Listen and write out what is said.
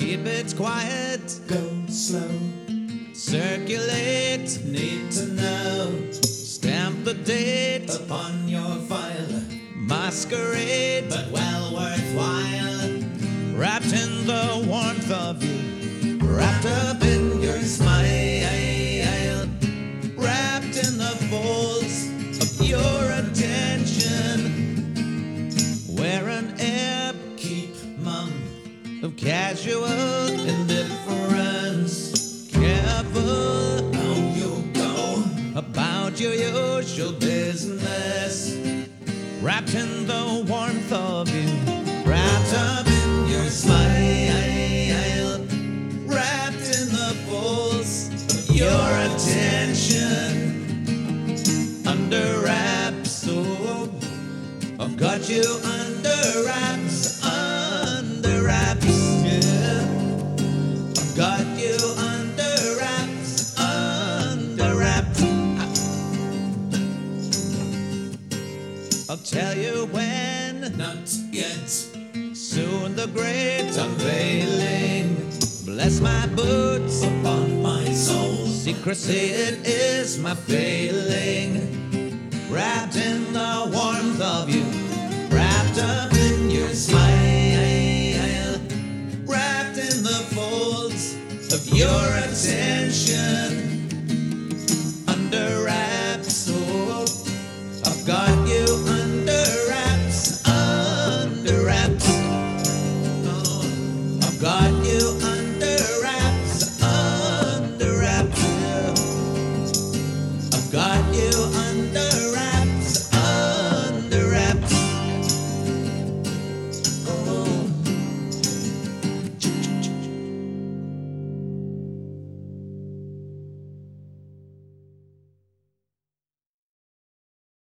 Keep it quiet, Go slow, circulate, need to know. stamp the date, Upon your file, masquerade, but well worthwhile. wrapped in the warmth of you, wrapped up In your smile, wrapped in the folds of your attention, wear an air keep mum of casual indifference. careful How you go about your usual business, wrapped in the warmth of you, wrapped up in your smile, wrapped in the folds of your attention, under wraps. Oh, I've got you under wraps, yeah. I've got you under wraps, I'll tell you when, not yet soon the great unveiling. bless my boots. Upon my soul, Secrecy, it is my failing. Wrapped in the warmth of you, wrapped up in your smile, wrapped in the folds of your